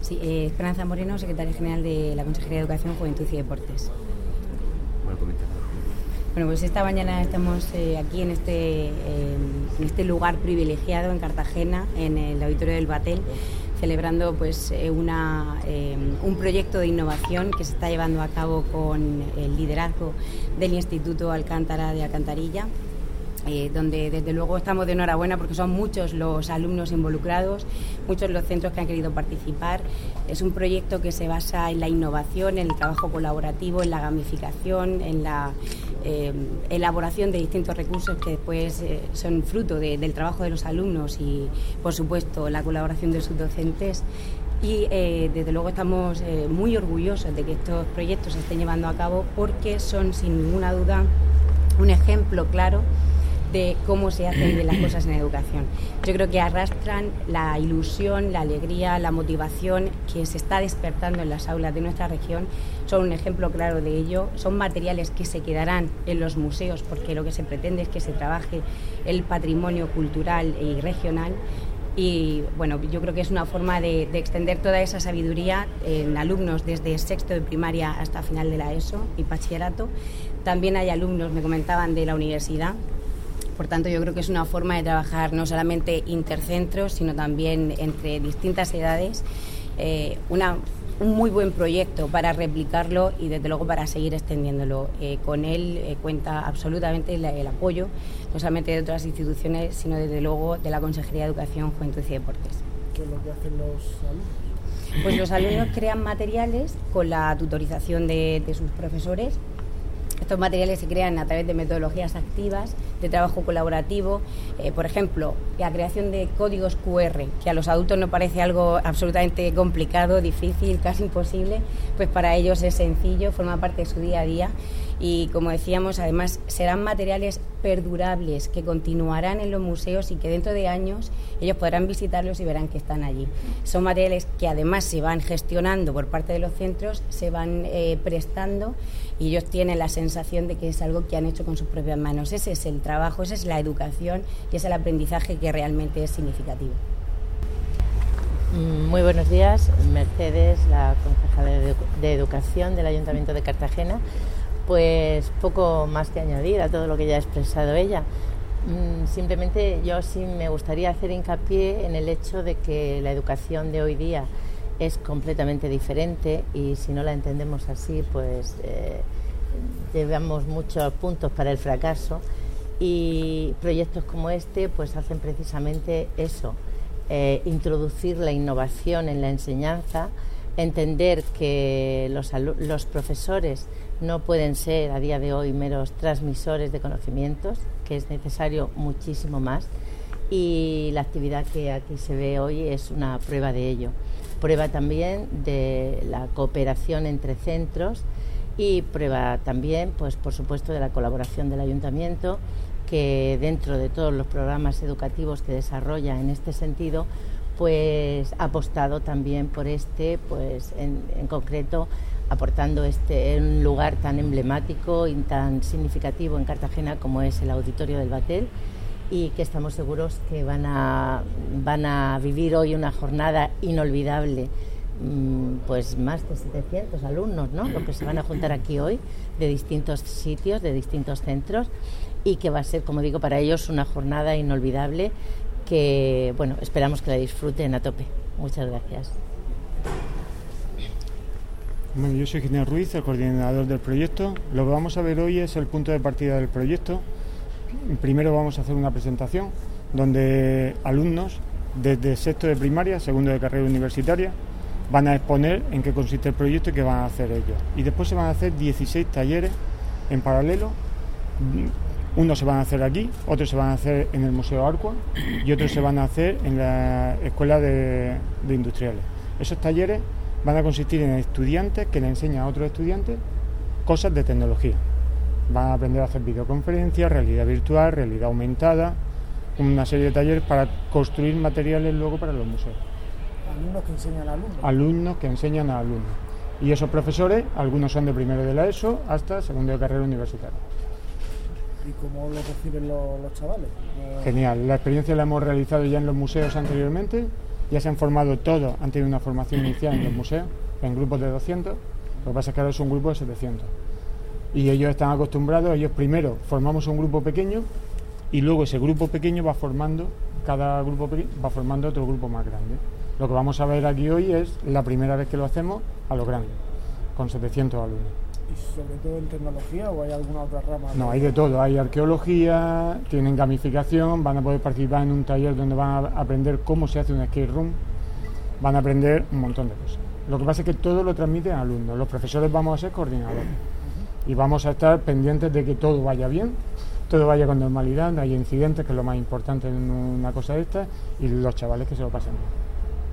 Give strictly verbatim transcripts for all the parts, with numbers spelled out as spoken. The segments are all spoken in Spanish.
Sí, eh, Esperanza Moreno, secretaria general de la Consejería de Educación, Juventud y Deportes. Bueno, comenta. Bueno, pues esta mañana estamos eh, aquí en este, eh, en este lugar privilegiado en Cartagena, en el auditorio del Batel, celebrando pues eh, una, eh, un proyecto de innovación que se está llevando a cabo con el liderazgo del Instituto Alcántara de Alcantarilla, eh, donde desde luego estamos de enhorabuena porque son muchos los alumnos involucrados, muchos los centros que han querido participar. Es un proyecto que se basa en la innovación, en el trabajo colaborativo, en la gamificación, en la eh, elaboración de distintos recursos que después eh, son fruto de, del trabajo de los alumnos y, por supuesto, la colaboración de sus docentes. Y eh, desde luego estamos eh, muy orgullosos de que estos proyectos se estén llevando a cabo porque son, sin ninguna duda, un ejemplo claro de cómo se hacen bien las cosas en educación. Yo creo que arrastran la ilusión, la alegría, la motivación que se está despertando en las aulas de nuestra región. Son un ejemplo claro de ello. Son materiales que se quedarán en los museos porque lo que se pretende es que se trabaje el patrimonio cultural y regional. Y bueno, yo creo que es una forma de, de extender toda esa sabiduría en alumnos desde sexto de primaria hasta final de la ESO y bachillerato. También hay alumnos, me comentaban, de la universidad. Por tanto, yo creo que es una forma de trabajar no solamente intercentros, sino también entre distintas edades. Eh, una, un muy buen proyecto para replicarlo y, desde luego, para seguir extendiéndolo. Eh, con él eh, cuenta absolutamente el, el apoyo, no solamente de otras instituciones, sino, desde luego, de la Consejería de Educación, Juventud y Deportes. ¿Qué es lo que hacen los alumnos? Pues los alumnos crean materiales con la tutorización de, de sus profesores. Estos materiales se crean a través de metodologías activas, de trabajo colaborativo, eh, por ejemplo, la creación de códigos cu erre, que a los adultos nos parece algo absolutamente complicado, difícil, casi imposible, pues para ellos es sencillo, forma parte de su día a día y, como decíamos, además serán materiales perdurables que continuarán en los museos y que dentro de años ellos podrán visitarlos y verán que están allí. Son materiales que además se van gestionando por parte de los centros, se van eh, prestando y ellos tienen la sensación de que es algo que han hecho con sus propias manos. Ese es el trabajo, esa es la educación y es el aprendizaje que realmente es significativo. Muy buenos días, Mercedes, la concejala de, Edu- de Educación del Ayuntamiento de Cartagena. Pues poco más que añadir a todo lo que ya ha expresado ella. Simplemente yo sí me gustaría hacer hincapié en el hecho de que la educación de hoy día es completamente diferente y si no la entendemos así, pues eh, llevamos muchos puntos para el fracaso y proyectos como este pues hacen precisamente eso, eh, introducir la innovación en la enseñanza, entender que los, los profesores no pueden ser a día de hoy meros transmisores de conocimientos, que es necesario muchísimo más y la actividad que aquí se ve hoy es una prueba de ello. Prueba también de la cooperación entre centros y prueba también, pues por supuesto, de la colaboración del Ayuntamiento, que dentro de todos los programas educativos que desarrolla en este sentido, pues ha apostado también por este, pues en, en concreto, aportando este un lugar tan emblemático y tan significativo en Cartagena como es el Auditorio del Batel, y que estamos seguros que van a, van a vivir hoy una jornada inolvidable, pues más de setecientos alumnos, ¿no?, los que se van a juntar aquí hoy de distintos sitios, de distintos centros, y que va a ser, como digo, para ellos una jornada inolvidable que, bueno, esperamos que la disfruten a tope. Muchas gracias. Bueno, yo soy Ginés Ruiz, el coordinador del proyecto. Lo que vamos a ver hoy es el punto de partida del proyecto. Primero vamos a hacer una presentación donde alumnos desde sexto de primaria, segundo de carrera universitaria, van a exponer en qué consiste el proyecto y qué van a hacer ellos. Y después se van a hacer dieciséis talleres en paralelo. Unos se van a hacer aquí, otros se van a hacer en el Museo Arcua y otros se van a hacer en la Escuela de, de Industriales. Esos talleres van a consistir en estudiantes que le enseñan a otros estudiantes cosas de tecnología. Van a aprender a hacer videoconferencias, realidad virtual, realidad aumentada, una serie de talleres para construir materiales luego para los museos. Alumnos que enseñan a alumnos. Alumnos que enseñan a alumnos. Y esos profesores, algunos son de primero de la ESO hasta segundo de carrera universitaria. ¿Y cómo lo reciben los, los chavales? Genial. La experiencia la hemos realizado ya en los museos anteriormente ya se han formado todos, han tenido una formación inicial en los museos, en grupos de doscientos, lo que pasa es que ahora es un grupo de setecientos. Y ellos están acostumbrados, ellos primero formamos un grupo pequeño y luego ese grupo pequeño va formando, cada grupo pequeño va formando otro grupo más grande. Lo que vamos a ver aquí hoy es la primera vez que lo hacemos a lo grande, con setecientos alumnos. ¿Y sobre todo en tecnología o hay alguna otra rama? No, hay de todo, hay arqueología, tienen gamificación, van a poder participar en un taller donde van a aprender cómo se hace un escape room, van a aprender un montón de cosas. Lo que pasa es que todo lo transmiten a alumnos, los profesores vamos a ser coordinadores y vamos a estar pendientes de que todo vaya bien, todo vaya con normalidad, no haya incidentes, que es lo más importante en una cosa de esta, y los chavales que se lo pasen bien.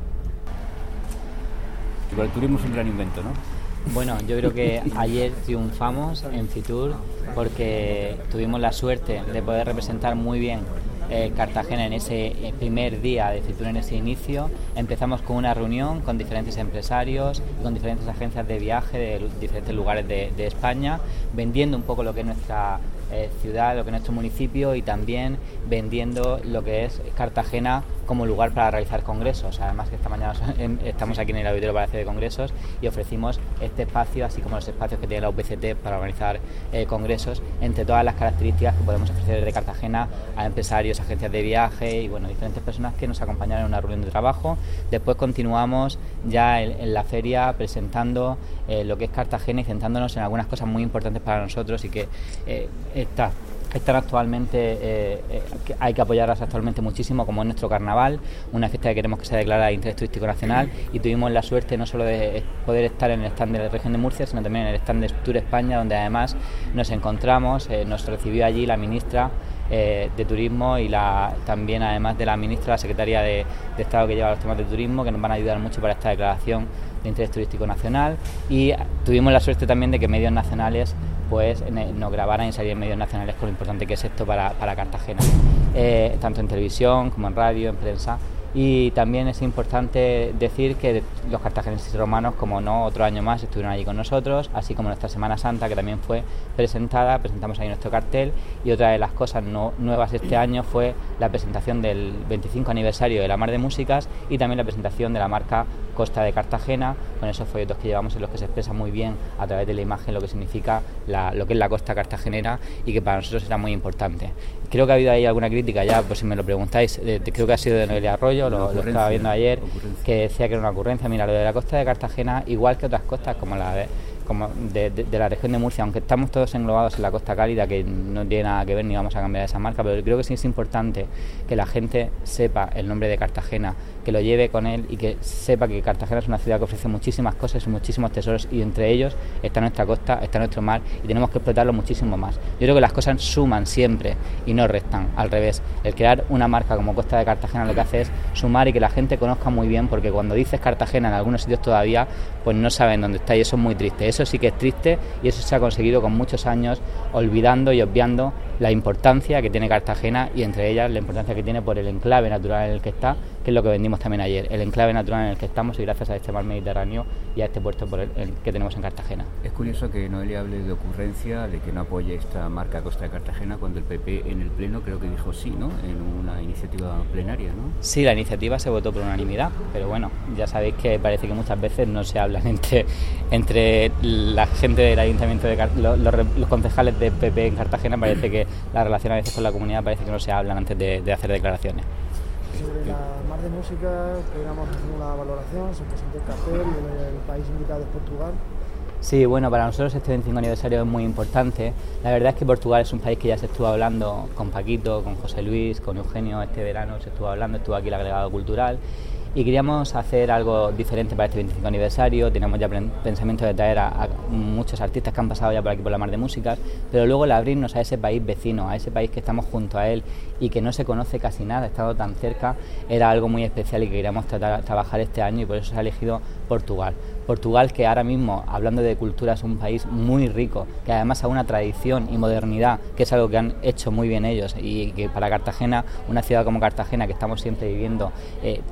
Igual el turismo es un gran invento, ¿no? Bueno, yo creo que ayer triunfamos en Fitur porque tuvimos la suerte de poder representar muy bien eh, Cartagena en ese eh, primer día de Fitur, en ese inicio. Empezamos con una reunión con diferentes empresarios y con diferentes agencias de viaje de diferentes lugares de, de España, vendiendo un poco lo que es nuestra eh, ciudad, lo que es nuestro municipio, y también vendiendo lo que es Cartagena como lugar para realizar congresos. Además que esta mañana estamos aquí en el Auditorio Palacio de Congresos y ofrecimos este espacio, así como los espacios que tiene la U P C T para organizar eh, congresos, entre todas las características que podemos ofrecer desde Cartagena a empresarios, agencias de viaje y bueno, diferentes personas que nos acompañaron en una reunión de trabajo. Después continuamos ya en, en la feria presentando eh, lo que es Cartagena y centrándonos en algunas cosas muy importantes para nosotros y que eh, está están actualmente, eh, eh, que hay que apoyarlas actualmente muchísimo, como es nuestro carnaval, una fiesta que queremos que sea declarada de interés turístico nacional, y tuvimos la suerte no solo de poder estar en el stand de la región de Murcia, sino también en el stand de Tour España, donde además nos encontramos, eh, nos recibió allí la ministra eh, de Turismo y la también además de la ministra, la secretaria de, de Estado que lleva los temas de turismo, que nos van a ayudar mucho para esta declaración de interés turístico nacional, y tuvimos la suerte también de que medios nacionales pues nos grabaran y salían en medios nacionales con lo importante que es esto para, para Cartagena, eh, tanto en televisión como en radio, en prensa. Y también es importante decir que los cartageneses y romanos, como no, otro año más estuvieron allí con nosotros, así como nuestra Semana Santa, que también fue presentada, presentamos ahí nuestro cartel. Y otra de las cosas no, nuevas este año fue la presentación del veinticinco aniversario de la Mar de Músicas y también la presentación de la marca Costa de Cartagena, con esos folletos que llevamos en los que se expresa muy bien a través de la imagen lo que significa la, lo que es la costa cartagenera y que para nosotros era muy importante. Creo que ha habido ahí alguna crítica ya, pues si me lo preguntáis, de, de, creo que ha sido de Noelia Arroyo, lo, lo estaba viendo ayer, que decía que era una ocurrencia. Mira, lo de la costa de Cartagena, igual que otras costas como la de, como de, de, de la región de Murcia, aunque estamos todos englobados en la costa cálida, que no tiene nada que ver ni vamos a cambiar esa marca, pero creo que sí es importante que la gente sepa el nombre de Cartagena, que lo lleve con él y que sepa que Cartagena es una ciudad que ofrece muchísimas cosas y muchísimos tesoros, y entre ellos está nuestra costa, está nuestro mar, y tenemos que explotarlo muchísimo más. Yo creo que las cosas suman siempre y no restan, al revés. El crear una marca como Costa de Cartagena lo que hace es sumar y que la gente conozca muy bien, porque cuando dices Cartagena en algunos sitios todavía pues no saben dónde está, y eso es muy triste. Eso sí que es triste, y eso se ha conseguido con muchos años olvidando y obviando la importancia que tiene Cartagena, y entre ellas la importancia que tiene por el enclave natural en el que está, que es lo que vendimos también ayer, el enclave natural en el que estamos, y gracias a este mar Mediterráneo y a este puerto por el, el que tenemos en Cartagena. Es curioso que Noelia hable de ocurrencia, de que no apoye esta marca Costa de Cartagena, cuando el P P en el Pleno creo que dijo sí, ¿no?, en una iniciativa plenaria, ¿no? Sí, la iniciativa se votó por unanimidad, pero bueno, ya sabéis que parece que muchas veces no se hablan entre, entre la gente del Ayuntamiento de Cartagena, los, los, los concejales de P P en Cartagena, parece que la relación a veces con la comunidad parece que no se hablan antes de, de hacer declaraciones. Sobre la Mar de Música, podríamos hacer una valoración, se presentó el cartel, el, el país invitado es Portugal. Sí, bueno, para nosotros este veinticinco aniversario es muy importante. La verdad es que Portugal es un país que ya se estuvo hablando con Paquito, con José Luis, con Eugenio, este verano se estuvo hablando, estuvo aquí el agregado cultural, y queríamos hacer algo diferente para este veinticinco aniversario. Teníamos ya pensamiento de traer a, a muchos artistas que han pasado ya por aquí por la Mar de Músicas, pero luego el abrirnos a ese país vecino, a ese país que estamos junto a él y que no se conoce casi nada, estado tan cerca, era algo muy especial y que queríamos tratar, trabajar este año, y por eso se ha elegido Portugal. Portugal, que ahora mismo, hablando de cultura, es un país muy rico, que además ha una tradición y modernidad, que es algo que han hecho muy bien ellos, y que para Cartagena, una ciudad como Cartagena, que estamos siempre viviendo eh, de nuestra historia,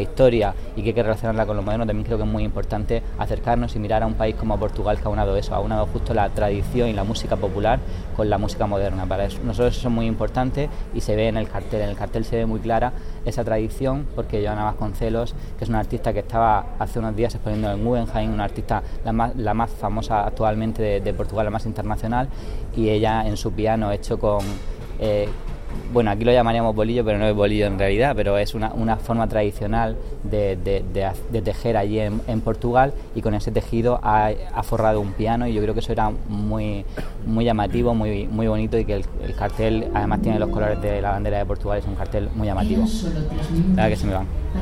historia y que hay que relacionarla con lo moderno, también creo que es muy importante acercarnos y mirar a un país como Portugal, que ha unado eso, ha unado justo la tradición y la música popular con la música moderna. Para eso, nosotros eso es muy importante y se ve en el cartel. En el cartel se ve muy clara esa tradición, porque Joana Vasconcelos, que es una artista que estaba hace unos días exponiendo en Guggenheim, una artista la más, la más famosa actualmente de, de Portugal, la más internacional, y ella en su piano hecho con... Eh, bueno, aquí lo llamaríamos bolillo, pero no es bolillo en realidad, pero es una, una forma tradicional de, de, de, de tejer allí en, en Portugal, y con ese tejido ha, ha forrado un piano, y yo creo que eso era muy, muy llamativo, muy, muy bonito, y que el, el cartel además tiene los colores de la bandera de Portugal, es un cartel muy llamativo. La verdad que se me van.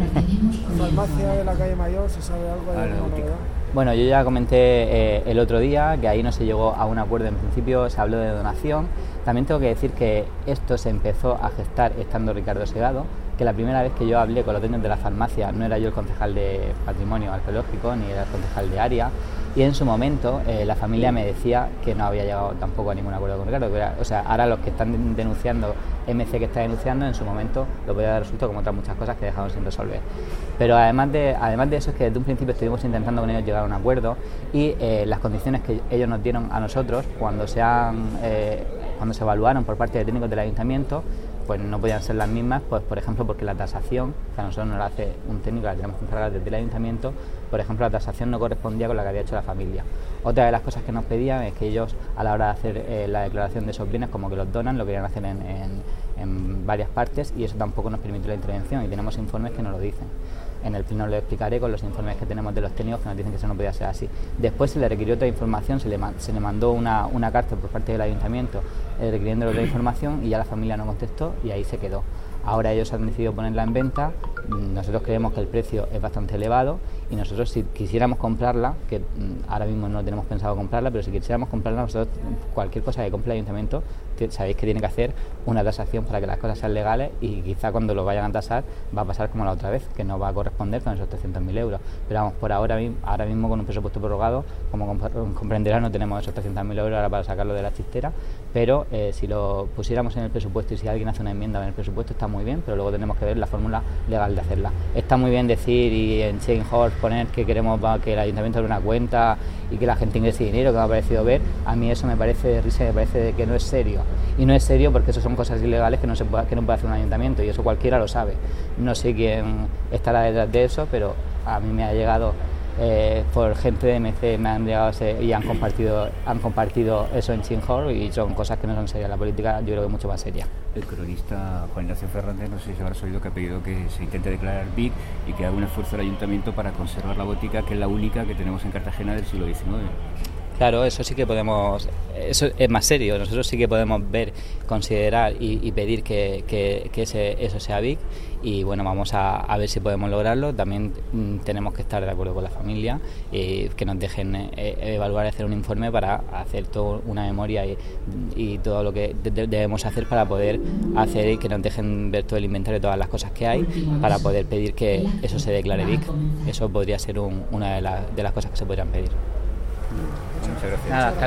Farmacia de la calle Mayor, ¿se sabe algo de alguna novedad? Bueno, yo ya comenté eh, el otro día que ahí no se llegó a un acuerdo en principio, se habló de donación. También tengo que decir que esto se empezó a gestar estando Ricardo Segado, que la primera vez que yo hablé con los dueños de la farmacia no era yo el concejal de Patrimonio Arqueológico ni era el concejal de área, y en su momento eh, la familia me decía que no había llegado tampoco a ningún acuerdo con Ricardo. Era, o sea, ahora los que están denunciando, M C que está denunciando, en su momento lo podía dar resuelto, como otras muchas cosas que dejaron sin resolver. Pero además de, además de eso es que desde un principio estuvimos intentando con ellos llegar a un acuerdo, y eh, las condiciones que ellos nos dieron a nosotros cuando se han... Eh, cuando se evaluaron por parte de técnicos del ayuntamiento, pues no podían ser las mismas, pues por ejemplo porque la tasación, que a nosotros nos la hace un técnico, la tenemos que encargar desde el ayuntamiento, por ejemplo la tasación no correspondía con la que había hecho la familia. Otra de las cosas que nos pedían es que ellos, a la hora de hacer eh, la declaración de esos bienes, como que los donan, lo querían hacer en, en, en varias partes, y eso tampoco nos permitió la intervención, y tenemos informes que nos lo dicen. En el pleno lo explicaré con los informes que tenemos de los técnicos que nos dicen que eso no podía ser así. Después se le requirió otra información, se le, se le mandó una, una carta por parte del ayuntamiento eh, requiriendo otra información, y ya la familia no contestó, y ahí se quedó. Ahora ellos han decidido ponerla en venta. Nosotros creemos que el precio es bastante elevado, y nosotros si quisiéramos comprarla, que ahora mismo no tenemos pensado comprarla, pero si quisiéramos comprarla, nosotros cualquier cosa que compre el ayuntamiento, sabéis que tiene que hacer una tasación para que las cosas sean legales, y quizá cuando lo vayan a tasar va a pasar como la otra vez, que no va a corresponder con esos trescientos mil euros. Pero vamos, por ahora, ahora mismo con un presupuesto prorrogado, como comprenderán, no tenemos esos trescientos mil euros ahora para sacarlo de la chistera, pero eh, si lo pusiéramos en el presupuesto, y si alguien hace una enmienda en el presupuesto, está muy bien, pero luego tenemos que ver la fórmula legal de hacerla. Está muy bien decir y en Change punto org poner que queremos que el ayuntamiento abra una cuenta y que la gente ingrese dinero, que me ha parecido ver. A mí eso me parece de risa, me parece que no es serio. Y no es serio porque eso son cosas ilegales que no, se puede, que no puede hacer un ayuntamiento, y eso cualquiera lo sabe. No sé quién estará detrás de eso, pero a mí me ha llegado... Eh, por gente de M C me han llegado ese, y han compartido han compartido eso en Change punto org, y son cosas que no son serias. La política yo creo que es mucho más seria. El cronista Juan Ignacio Fernández, no sé si habrás oído, que ha pedido que se intente declarar B I C y que haga un esfuerzo el ayuntamiento para conservar la botica, que es la única que tenemos en Cartagena del siglo diecinueve. Claro, eso sí que podemos, eso es más serio. Nosotros sí que podemos ver, considerar y, y pedir que, que, que ese, eso sea B I C, y bueno, vamos a, a ver si podemos lograrlo. También mm, tenemos que estar de acuerdo con la familia y que nos dejen eh, evaluar y hacer un informe para hacer toda una memoria y, y todo lo que de, debemos hacer para poder hacer, y que nos dejen ver todo el inventario de todas las cosas que hay, para poder pedir que eso se declare B I C. Eso podría ser un, una de, la, de las cosas que se podrían pedir. Muchas gracias. Nada,